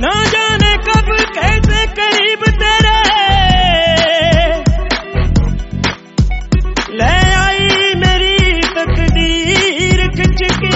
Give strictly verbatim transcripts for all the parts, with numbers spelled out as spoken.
ना जाने कब कैसे करीब तेरे ले आई मेरी तकदीर खिंच के।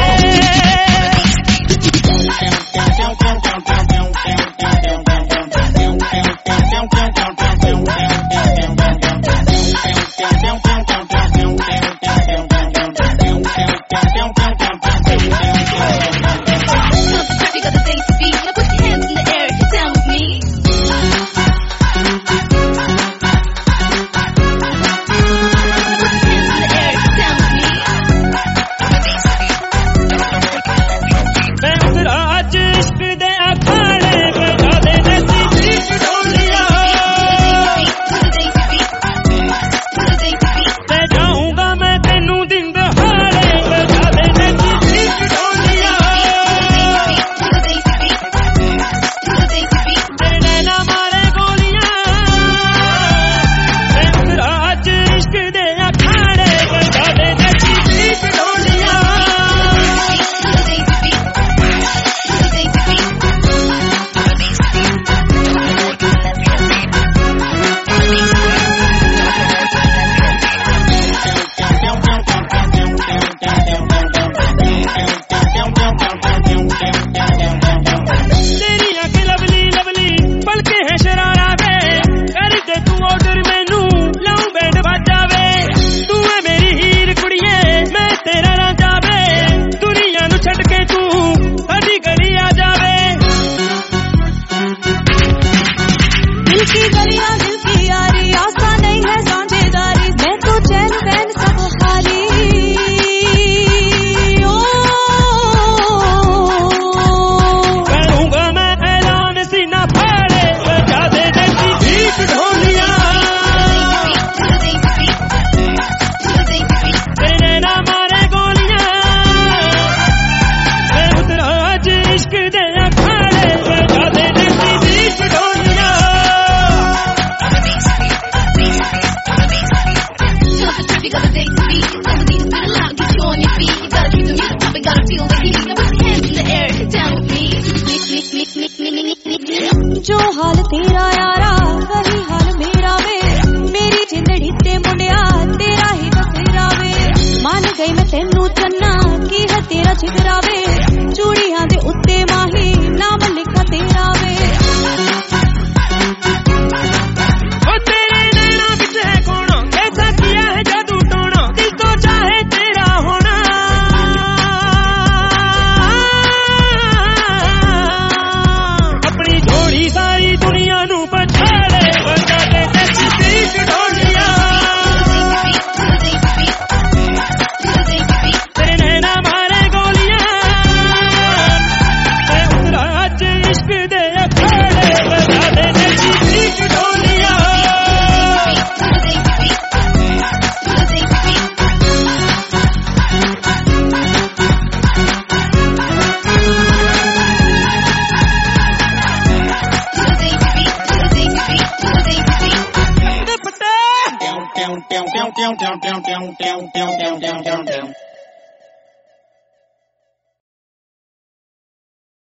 जो हाल तेरा यारा वही हाल मेरा वे, मेरी जिंदड़ी ते मुंडिया तेरा ही बसेरा वे। मान गई मैं तेनू चन्ना की है तेरा जिगरा वे, चूड़ियां दे उत्ते माही नाम लिखा तेरा वे। down down down down down down down down down down down down